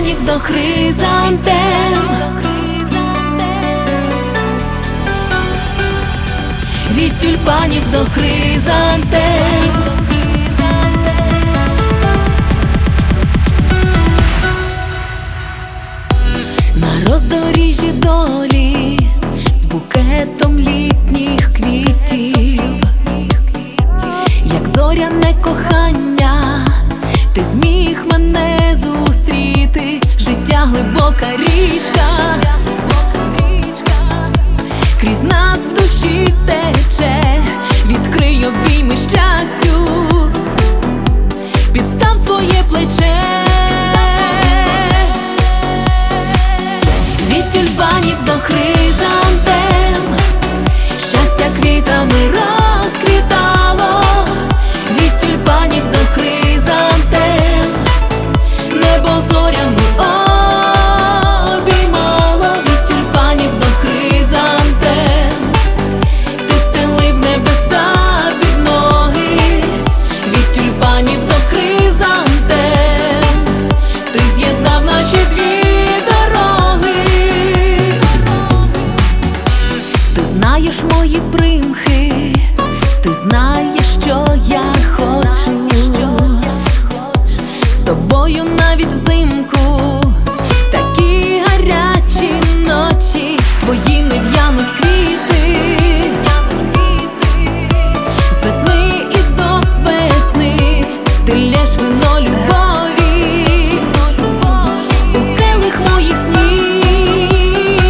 тюльпанів до хризантем, від тюльпанів до хризантем. На роздоріжжі долі з букетом літніх квітів, як зоряне кохання, ти зміг мене зустріти. Життя глибока річка, крізь нас в душі тече. Відкрий обійми щастю, підстав своє плече. Від тюльпанів до хризантем, щастя квітами розквітало. Від тюльпанів до хризантем, небо зорями обіймало. Від тюльпанів до хризантем, ти стелив небеса під ноги. Від тюльпанів до хризантем, ти з'єднав наші дві дороги. Ти знаєш мої примхи, ти знаєш, що я хочу. З тобою навіть взимку такі гарячі ночі. Твої не в'януть квіти, з весни і до весни. Ти лєш вино любові у келих моїх снів.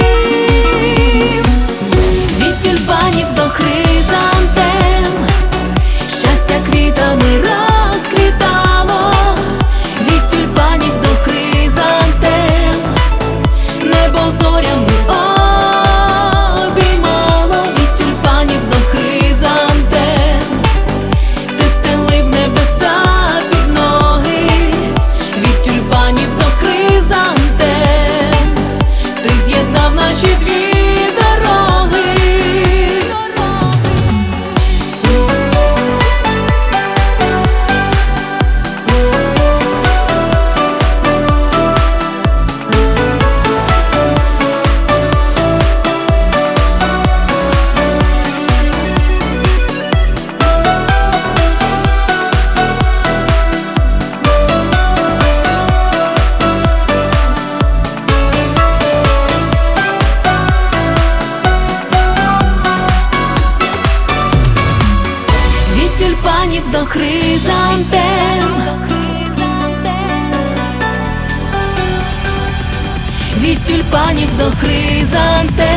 Від тюльпанів до хризантем, щастя квітами розквітало. Від тюльпанів до хризантем, небо зорями обіймало. Від тюльпанів до хризантем, ти стелив небеса під ноги. Від тюльпанів до хризантем, ти з'єднав наші дві дороги. Від тюльпанів до хризантем, від тюльпанів до хризантем.